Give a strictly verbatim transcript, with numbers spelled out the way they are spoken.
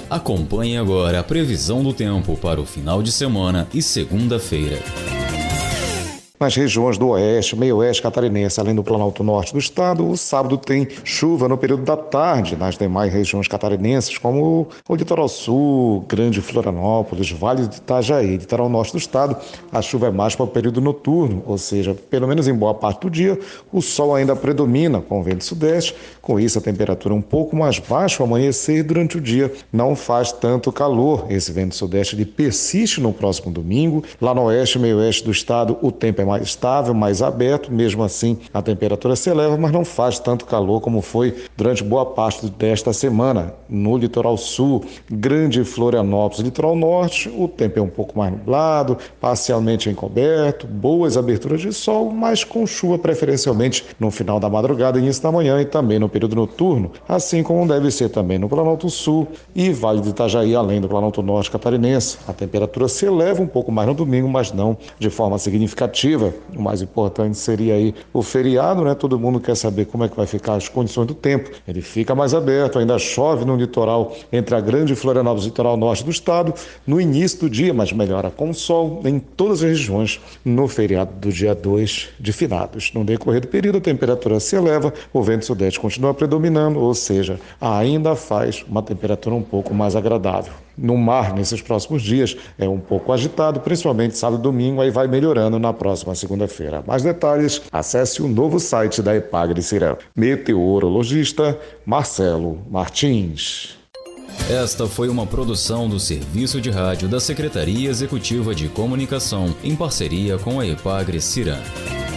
Acompanhe agora a previsão do tempo para o final de semana e segunda-feira. Nas regiões do oeste, meio-oeste catarinense, além do Planalto Norte do estado, o sábado tem chuva no período da tarde nas demais regiões catarinenses, como o Litoral Sul, Grande Florianópolis, Vale do Itajaí. Litoral Norte do estado, a chuva é mais para o período noturno, ou seja, pelo menos em boa parte do dia, o sol ainda predomina com o vento sudeste. Com isso, a temperatura é um pouco mais baixa ao amanhecer e durante o dia não faz tanto calor. Esse vento sudeste ele persiste no próximo domingo. Lá no oeste e meio-oeste do estado, o tempo é mais estável, mais aberto, mesmo assim a temperatura se eleva, mas não faz tanto calor como foi durante boa parte desta semana. No litoral sul, Grande Florianópolis, litoral norte, o tempo é um pouco mais nublado, parcialmente encoberto, boas aberturas de sol, mas com chuva preferencialmente no final da madrugada, início da manhã e também no período noturno, assim como deve ser também no Planalto Sul e Vale do Itajaí, além do Planalto Norte catarinense. A temperatura se eleva um pouco mais no domingo, mas não de forma significativa. O mais importante seria aí o feriado, né? Todo mundo quer saber como é que vai ficar as condições do tempo. Ele fica mais aberto, ainda chove no litoral entre a Grande Florianópolis e o litoral norte do estado no início do dia, mas melhora com sol em todas as regiões no feriado do dia dois de finados. No decorrer do período, a temperatura se eleva, o vento sudeste continua predominando, ou seja, ainda faz uma temperatura um pouco mais agradável. No mar, nesses próximos dias, é um pouco agitado, principalmente sábado e domingo, aí vai melhorando na próxima segunda-feira. Mais detalhes, acesse o novo site da Epagre-Ciran. Meteorologista Marcelo Martins. Esta foi uma produção do Serviço de Rádio da Secretaria Executiva de Comunicação, em parceria com a Epagre-Ciran.